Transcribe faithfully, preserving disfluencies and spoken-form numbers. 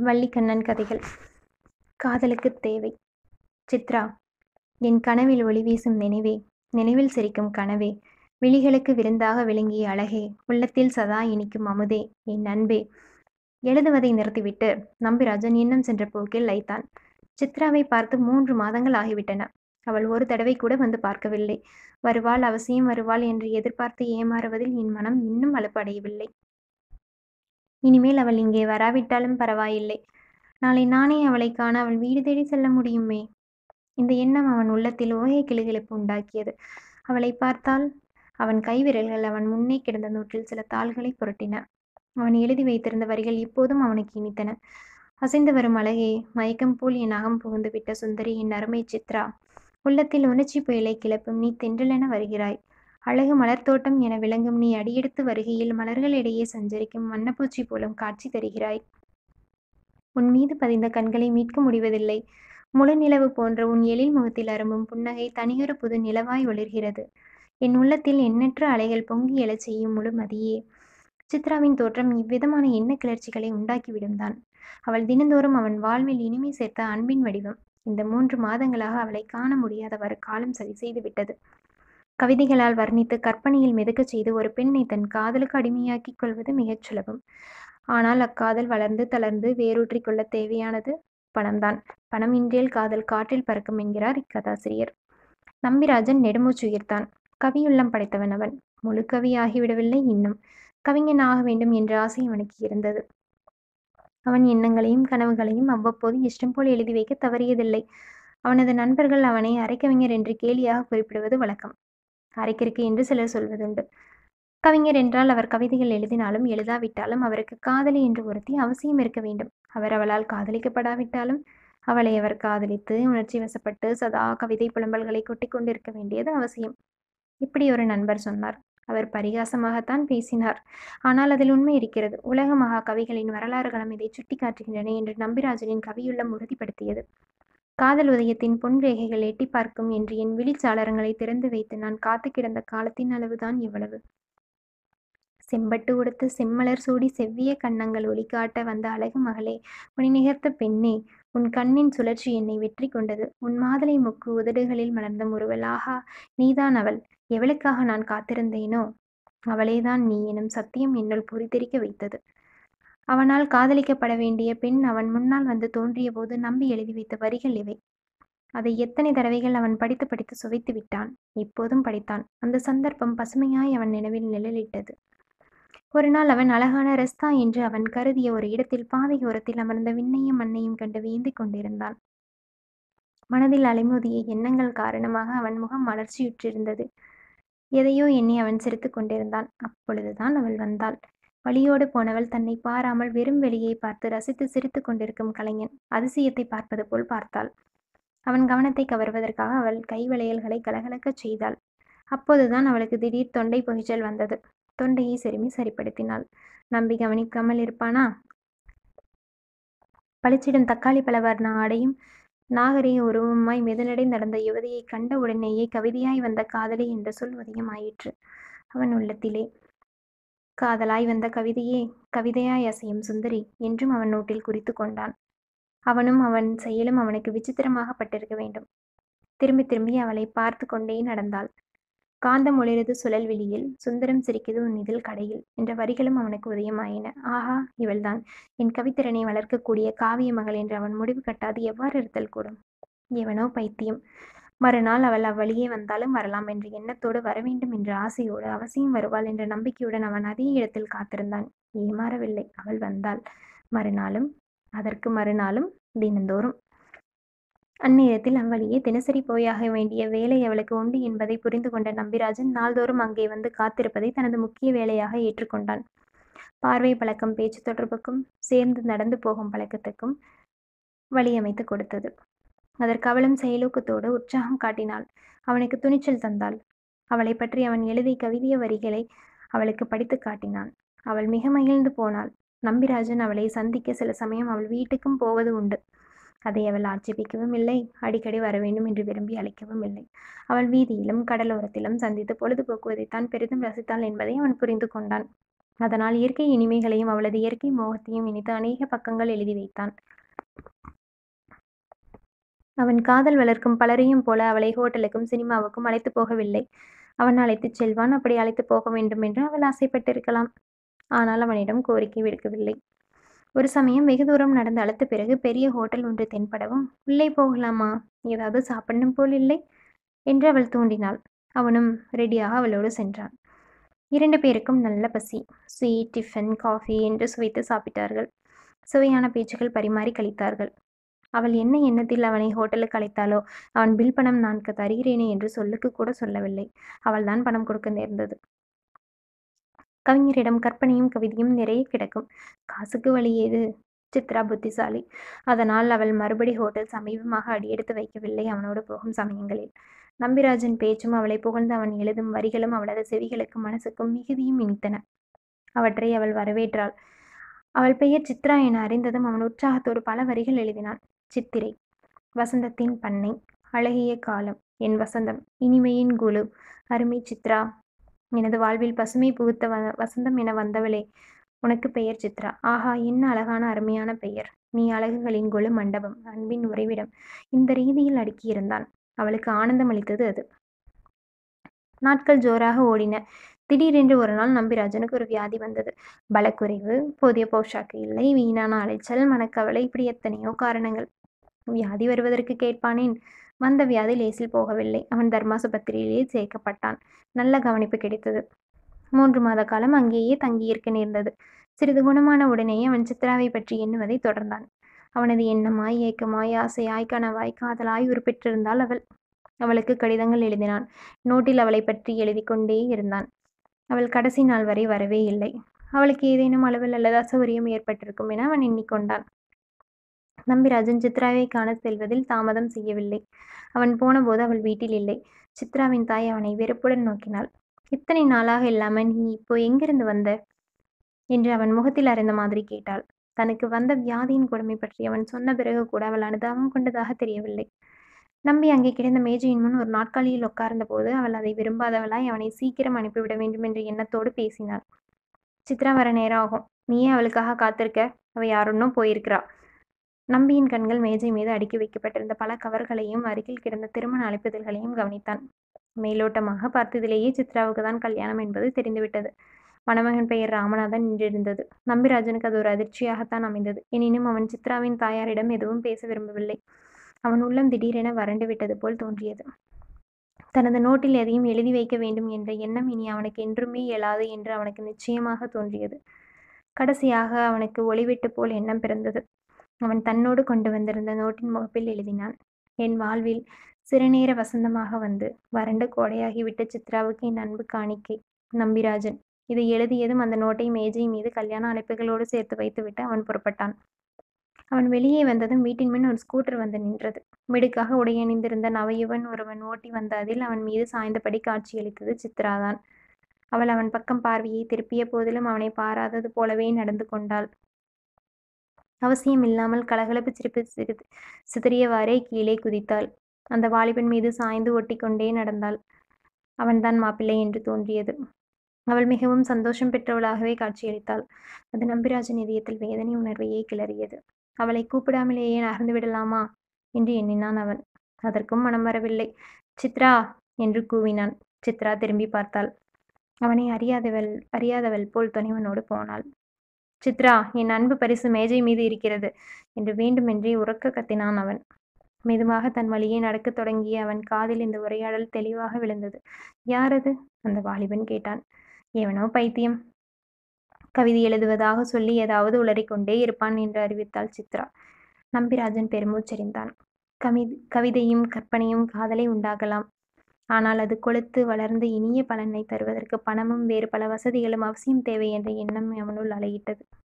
வள்ளிக்கண்ணன் கதைகள். காதலுக்கு தேவை. சித்ரா. என் கனவில் ஒளி வீசும் நினைவே, நினைவில் சிரிக்கும் கனவே, விழிகளுக்கு விருந்தாக விளங்கிய அழகே, உள்ளத்தில் சதா இனிக்கும் அமுதே, என் அன்பே. எழுதுவதை நிறுத்திவிட்டு நம்பிராஜன் இன்னும் சென்ற போக்கில் லைத்தான். சித்ராவை பார்த்து மூன்று மாதங்கள் ஆகிவிட்டன. அவள் ஒரு தடவை கூட வந்து பார்க்கவில்லை. வருவாள், அவசியம் வருவாள் என்று எதிர்பார்த்து ஏமாறுவதில் என் மனம் இன்னும் அலுப்படையவில்லை. இனிமேல் அவள் இங்கே வராவிட்டாலும் பரவாயில்லை. நாளை நானே அவளை காண அவள் வீடு தேடி செல்ல முடியுமே. இந்த எண்ணம் அவன் உள்ளத்தில் ஓகை கிளுகிழப்பு உண்டாக்கியது. அவளை பார்த்தால் அவன் கைவிரல்கள் அவன் முன்னே கிடந்த நோட்டில் சில தாள்களை புரட்டின. அவன் எழுதி வைத்திருந்த வரிகள் இப்போதும் அவனுக்கு இனித்தன. அசைந்து வரும் அழகே, மயக்கம் போல் என் அகம் புகுந்து விட்ட சுந்தரி, என் அருமை சித்ரா. உள்ளத்தில் உணர்ச்சி புயலை கிளப்பும் நீ தென்றலென வருகிறாய். அழகு மலர்த்தோட்டம் என விளங்கும் நீ அடியெடுத்து வருகையில் மலர்களிடையே சஞ்சரிக்கும் வண்ணப்பூச்சி போலும் காட்சி தருகிறாய். உன் மீது பதிந்த கண்களை மீட்க முடிவதில்லை. முழு நிலவு போன்ற உன் எழில் முகத்தில் அரும்பும் புன்னகை தனியொரு புது நிலவாய் ஒளிர்கிறது. என் உள்ளத்தில் எண்ணற்ற அலைகள் பொங்கி எழச் செய்யும் முழு மதியே. சித்ராவின் தோற்றம் இவ்விதமான எண்ண கிளர்ச்சிகளை உண்டாக்கிவிடும் தான். அவள் தினந்தோறும் அவன் வாழ்வில் இனிமை சேர்த்த அன்பின் வடிவம். இந்த மூன்று மாதங்களாக அவளை காண முடியாதவாறு காலம் சரி செய்து விட்டது. கவிதைகளால் வர்ணித்து கற்பனையில் மிதக்கச் செய்து ஒரு பெண்ணை தன் காதலுக்கு அடிமையாக்கிக் கொள்வது மிகச் சுலபம். ஆனால் அக்காதல் வளர்ந்து தளர்ந்து வேரூற்றிக் கொள்ள தேவையானது பணம்தான். பணம் இன்றேல் காதல் காற்றில் பறக்கும் என்கிறார் இக்கதாசிரியர். நம்பிராஜன் நெடுமூச்சுயிர்த்தான். கவியுள்ளம் படைத்தவன் அவன். முழு கவி ஆகிவிடவில்லை இன்னும். கவிஞன் ஆக வேண்டும் என்ற ஆசை அவனுக்கு இருந்தது. அவன் எண்ணங்களையும் கனவுகளையும் அவ்வப்போது இஷ்டம் போல் எழுதி வைக்க தவறியதில்லை. அவனது நண்பர்கள் அவனை அரைக்கவிஞர் என்று கேலியாக குறிப்பிடுவது வழக்கம். அரைக்கிற்கு என்று சிலர் சொல்வதுண்டு. கவிஞர் என்றால் அவர் கவிதைகள் எழுதினாலும் எழுதாவிட்டாலும் அவருக்கு காதலி என்று ஒருத்தி அவசியம் இருக்க வேண்டும். அவர் அவளால் காதலிக்கப்படாவிட்டாலும் அவளை அவர் காதலித்து உணர்ச்சி வசப்பட்டு சதா கவிதை புலம்பல்களை கொட்டி கொண்டிருக்க வேண்டியது அவசியம். இப்படி ஒரு நண்பர் சொன்னார். அவர் பரிகாசமாகத்தான் பேசினார். ஆனால் அதில் உண்மை இருக்கிறது. உலக மகா கவிகளின் வரலாறுகளும் இதை சுட்டி காட்டுகின்றன என்று நம்பிராஜனின் கவியுள்ளம் உறுதிப்படுத்தியது. காதல் உதயத்தின் பொன் ரேகைகள் எட்டி பார்க்கும் என்று என் விழிச்சாளரங்களை திறந்து வைத்து நான் காத்து கிடந்த காலத்தின் அளவுதான் எவ்வளவு. செம்பட்டு உடுத்து செம்மலர் சூடி செவ்விய கன்னங்கள் ஒளி காட்ட வந்த அழகு மகளே, உன்னை நிகர்த்த பெண்ணே, உன் கண்ணின் சுழற்சி என்னை வெற்றி கொண்டது. உன் மாதளை முக்கு உதடுகளில் மலர்ந்த முறுவல், ஆஹா, நீதான் அவள். எவளுக்காக நான் காத்திருந்தேனோ அவளேதான் நீ எனும் சத்தியம் என்னுள் பொறித்தெரிக்க வைத்தது. அவனால் காதலிக்கப்பட வேண்டிய பெண் அவன் முன்னால் வந்து தோன்றிய போது நம்பி எழுதி வைத்த வரிகள் இவை. அதை எத்தனை தடவைகள் அவன் படித்து படித்து சுவைத்து விட்டான். இப்போதும் படித்தான். அந்த சந்தர்ப்பம் பசுமையாய் அவன் நினைவில் நிழலிட்டது. ஒரு நாள் அவன் அழகான ரெஸ்தா என்று அவன் கருதிய ஒரு இடத்தில் பாதையோரத்தில் அமர்ந்த விண்ணையும் மண்ணையும் கண்டு வியந்து கொண்டிருந்தான். மனதில் அலைமோதிய எண்ணங்கள் காரணமாக அவன் முகம் மலர்ச்சியுற்றிருந்தது. எதையோ எண்ணி அவன் சிரித்து கொண்டிருந்தான். அப்பொழுதுதான் அவள் வந்தாள். வழியோடு போனவள் தன்னை பாராமல் வெறும் வெளியை பார்த்து ரசித்து சிரித்து கொண்டிருக்கும் கலைஞன் அதிசயத்தை பார்ப்பது போல் பார்த்தாள். அவன் கவனத்தை கவர்வதற்காக அவள் கை வளையல்களை கலகலக்கச் செய்தாள். அப்போதுதான் அவளுக்கு திடீர் தொண்டை புகைச்சல் வந்தது. தொண்டையை செருமி சரிப்படுத்தினாள். நம்பி கவனிக்காமல் இருப்பானா? பளிச்சிடும் தக்காளி பழவர்ண ஆடையும் நாகரிக உருவமாய் மெதுநடை நடந்த யுவதியை கண்ட உடனேயே கவிதையாய் வந்த காதலி என்ற சொல் உதயமாயிற்று அவன் உள்ளத்திலே. காதலாய் வந்த கவிதையே, கவிதையாய் அசையும் சுந்தரி என்றும் அவன் நோட்டில் குறித்து கொண்டான். அவனும் அவன் செயலும் அவனுக்கு விசித்திரமாக பட்டிருக்க வேண்டும். திரும்பி திரும்பி அவளை பார்த்து கொண்டே நடந்தாள். காந்தம் ஒளிரது சுழல் விழியில், சுந்தரம் சிரிக்குது உன் இதில் கடையில் என்ற வரிகளும் அவனுக்கு உதயமாயின. ஆஹா, இவள்தான் என் கவித்திறனை வளர்க்கக்கூடிய காவிய மகள் என்று அவன் முடிவு கட்டாது எவ்வாறு இருத்தல் கூடும்? எவனோ பைத்தியம். மறுநாள் அவள் அவ்வழியே வந்தாலும் வரலாம் என்ற எண்ணத்தோடு, வரவேண்டும் என்ற ஆசையோடு, அவசியம் வருவாள் என்ற நம்பிக்கையுடன் அவன் அதே இடத்தில் காத்திருந்தான். ஏமாறவில்லை. அவள் வந்தாள். மறுநாளும், அதற்கு மறுநாளும், தினந்தோறும். அந்நேரத்தில் அவ்வழியே தினசரி போயாக வேண்டிய வேலை அவளுக்கு உண்டு என்பதை புரிந்து கொண்ட நம்பிராஜன் நாள்தோறும் அங்கே வந்து காத்திருப்பதை தனது முக்கிய வேலையாக ஏற்றுக்கொண்டான். பார்வை பழக்கம் பேச்சு தொடர்புக்கும் சேர்ந்து நடந்து போகும் பழக்கத்துக்கும் வழியமைத்து கொடுத்தது. அதற்கு அவளும் செயலூக்கத்தோடு உற்சாகம் காட்டினாள். அவனுக்கு துணிச்சல் தந்தாள். அவளை பற்றி அவன் எழுதிய கவிதைய வரிகளை அவளுக்கு படித்து காட்டினான். அவள் மிக மகிழ்ந்து போனாள். நம்பிராஜன் அவளை சந்திக்க சில சமயம் அவள் வீட்டுக்கும் போவது உண்டு. அதை அவள் ஆட்சேபிக்கவும் இல்லை. அடிக்கடி வர வேண்டும் என்று விரும்பி அழைக்கவும் இல்லை. அவள் வீதியிலும் கடலோரத்திலும் சந்தித்து பொழுதுபோக்குவதைத்தான் பெரிதும் ரசித்தாள் என்பதை அவன் புரிந்து கொண்டான். அதனால் இயற்கை இனிமைகளையும் அவளது இயற்கை மோகத்தையும் இணைத்து அநேக பக்கங்கள் எழுதி வைத்தான். அவன் காதல் வளர்க்கும் பலரையும் போல அவளை ஹோட்டலுக்கும் சினிமாவுக்கும் அழைத்து போகவில்லை. அவன் அழைத்துச் செல்வான். அப்படி அழைத்து போக வேண்டும் என்று அவள் ஆசைப்பட்டிருக்கலாம். ஆனால் அவனிடம் கோரிக்கை விடுக்கவில்லை. ஒரு சமயம் வெகு தூரம் நடந்து அழைத்த பிறகு பெரிய ஹோட்டல் ஒன்று தென்படவும், உள்ளே போகலாமா, ஏதாவது சாப்பிடணும் போல் இல்லை என்று அவள் தூண்டினாள். அவனும் ரெடியாக அவளோடு சென்றான். இரண்டு பேருக்கும் நல்ல பசி. ஸ்வீட், டிஃபன், காஃபி என்று சுவைத்து சாப்பிட்டார்கள். சுவையான பேச்சுகள் பரிமாறி கழித்தார்கள். அவள் என்ன எண்ணத்தில் அவனை ஹோட்டலுக்கு அழைத்தாளோ, அவன் பில் பணம் நான் தருகிறேனே என்று சொல்லுக்கு கூட சொல்லவில்லை. அவள்தான் பணம் கொடுக்க நேர்ந்தது. கவிஞரிடம் கற்பனையும் கவிதையும் நிறைய கிடக்கும். காசுக்கு வழி ஏது? சித்ரா புத்திசாலி. அதனால் அவள் மறுபடி ஹோட்டல் சமீபமாக அடியெடுத்து வைக்கவில்லை அவனோடு போகும் சமயங்களில். நம்பிராஜன் பேச்சும் அவளை புகழ்ந்து அவன் எழுதும் வரிகளும் அவளது செவிகளுக்கும் மனசுக்கும் மிகுதியும் இனித்தன. அவற்றை அவள் வரவேற்றாள். அவள் பெயர் சித்ரா என அறிந்ததும் அவன் உற்சாகத்தோடு பல வரிகள் எழுதினான். சித்திரை, வசந்தத்தின் பண்ணை, அழகிய காலம், என் வசந்தம், இனிமையின் குழு, அருமை சித்ரா, எனது வாழ்வில் பசுமை புகுத்த வ வசந்தம் என வந்தவளே, உனக்கு பெயர் சித்ரா. ஆஹா, என்ன அழகான அருமையான பெயர். நீ அழகுகளின் கொழு மண்டபம், அன்பின் உறைவிடம். இந்த ரீதியில் அடுக்கியிருந்தான். அவளுக்கு ஆனந்தம் அளித்தது அது. நாட்கள் ஜோராக ஓடின. திடீரென்று ஒரு நாள் நம்பிராஜனுக்கு ஒரு வியாதி வந்தது. பலக்குறைவு, போதிய போஷாக்கு இல்லை, வீணான அலைச்சல், மனக்கவலை, இப்படி எத்தனையோ காரணங்கள். வியாதி வருவதற்கு கேட்பானேன்? வந்த வியாதி லேசில் போகவில்லை. அவன் தர்மாசுபத்திரியிலே சேர்க்கப்பட்டான். நல்ல கவனிப்பு கிடைத்தது. மூன்று மாத காலம் அங்கேயே தங்கியிருக்க நேர்ந்தது. சிறிது குணமான உடனேயே அவன் சித்ராவை பற்றி எண்ணுவதை தொடர்ந்தான். அவனது எண்ணமாய், ஏக்கமாய், ஆசையாய், கனவாய், காதலாய் உருப்பெற்றிருந்தாள் அவள். அவளுக்கு கடிதங்கள் எழுதினான். நோட்டில் அவளை பற்றி எழுதி கொண்டே இருந்தான். அவள் கடைசி நாள் வரை வரவே இல்லை. அவளுக்கு ஏதேனும் அளவில் அல்லது அசௌகரியம் ஏற்பட்டிருக்கும் என அவன் எண்ணிக்கொண்டான். நம்பிராஜன் சித்ராவை காண செல்வதில் தாமதம் செய்யவில்லை. அவன் போனபோது அவள் வீட்டில் இல்லை. சித்ராவின் தாய் அவனை வெறுப்புடன் நோக்கினாள். இத்தனை நாளாக இல்லாம நீ இப்போ எங்கிருந்து வந்த என்று அவன் முகத்தில் அறிந்த மாதிரி கேட்டாள். தனக்கு வந்த வியாதியின் கொடுமை பற்றி அவன் சொன்ன பிறகு கூட அவள் அனுதாபம் கொண்டதாக தெரியவில்லை. நம்பி அங்கே கிடந்த மேஜையின் முன் ஒரு நாற்காலியில் உட்கார்ந்த போது அவள் அதை விரும்பாதவளாய் அவனை சீக்கிரம் அனுப்பிவிட வேண்டும் என்ற எண்ணத்தோடு பேசினாள். சித்ரா வர நேரம் ஆகும். நீயே அவளுக்காக காத்திருக்க. அவ யாருன்னும் போயிருக்கிறா. நம்பியின் கண்கள் மேஜை மீது அடுக்கி வைக்கப்பட்டிருந்த பல கவர்களையும் அருகில் கிடந்த திருமண அழைப்பிதழ்களையும் கவனித்தான். மேலோட்டமாக பார்த்ததிலேயே சித்ராவுக்கு தான் கல்யாணம் என்பது தெரிந்துவிட்டது. மணமகன் பெயர் ராமநாதன் என்றிருந்தது. நம்பிராஜனுக்கு அது ஒரு அதிர்ச்சியாகத்தான் அமைந்தது. எனினும் அவன் சித்ராவின் தாயாரிடம் எதுவும் பேச விரும்பவில்லை. அவன் உள்ளம் திடீரென வறண்டு விட்டது போல் தோன்றியது. தனது நோட்டில் எதையும் எழுதி வைக்க வேண்டும் என்ற எண்ணம் இனி அவனுக்கு என்றுமே இயலாது என்று அவனுக்கு நிச்சயமாக தோன்றியது. கடைசியாக அவனுக்கு ஒளிவிட்டு போல் எண்ணம் பிறந்தது. அவன் தன்னோடு கொண்டு வந்திருந்த நோட்டின் முகப்பில் எழுதினான். என் வாழ்வில் சிறுநேர வசந்தமாக வந்து வறண்டு கோடையாகிவிட்ட சித்ராவுக்கு என் அன்பு காணிக்கை, நம்பிராஜன். இதை எழுதியதும் அந்த நோட்டை மேஜை மீது கல்யாண அழைப்புகளோடு சேர்த்து வைத்துவிட்டு அவன் புறப்பட்டான். அவன் வெளியே வந்ததும் வீட்டின் முன் ஒரு ஸ்கூட்டர் வந்து நின்றது. மிடுக்காக உடையணிந்திருந்த நவயுவன் ஒருவன் ஓட்டி வந்த அதில் அவன் மீது சாய்ந்தபடி காட்சியளித்தது சித்ராதான். அவள் அவன் பக்கம் பார்வையை திருப்பிய போதிலும் அவனை பாராதது போலவே நடந்து கொண்டாள். அவசியம் இல்லாமல் கலகலப்பு சிரிப்பு சிறிது சிதறியவாறே கீழே குதித்தாள். அந்த வாலிபன் மீது சாய்ந்து ஒட்டி கொண்டே நடந்தாள். அவன்தான் மாப்பிள்ளை என்று தோன்றியது. அவள் மிகவும் சந்தோஷம் பெற்றவளாகவே காட்சியளித்தாள். அது நம்பிராஜன் இதயத்தில் வேதனை உணர்வையே கிளறியது. அவளை கூப்பிடாமலேயே நகர்ந்து விடலாமா என்று எண்ணினான் அவன். அதற்கும் மனம் வரவில்லை. சித்ரா என்று கூவினான். சித்ரா திரும்பி பார்த்தாள். அவனை அறியாதவள் அறியாதவள் போல் துணிவனோடு போனாள். சித்ரா, என் அன்பு பரிசு மேஜை மீது இருக்கிறது என்று வேண்டுமென்றே உரக்க கத்தினான் அவன். மெதுவாக தன் வழியே நடக்கத் தொடங்கிய அவன் காதில் இந்த உரையாடல் தெளிவாக விழுந்தது. யார் அது? அந்த வாலிபன் கேட்டான். எவனோ பைத்தியம். கவிதை எழுதுவதாக சொல்லி ஏதாவது உளறிக்கொண்டே இருப்பான் என்று அறிவித்தாள் சித்ரா. நம்பிராஜன் பெருமூச்செறிந்தான். கவி கவிதையும் கற்பனையும் காதலை உண்டாகலாம். ஆனால் அது கொழுத்து வளர்ந்து இனிய பலனை தருவதற்கு பணமும் வேறு பல வசதிகளும் அவசியம் தேவை என்ற எண்ணம் அவனுள் அலையிட்டது.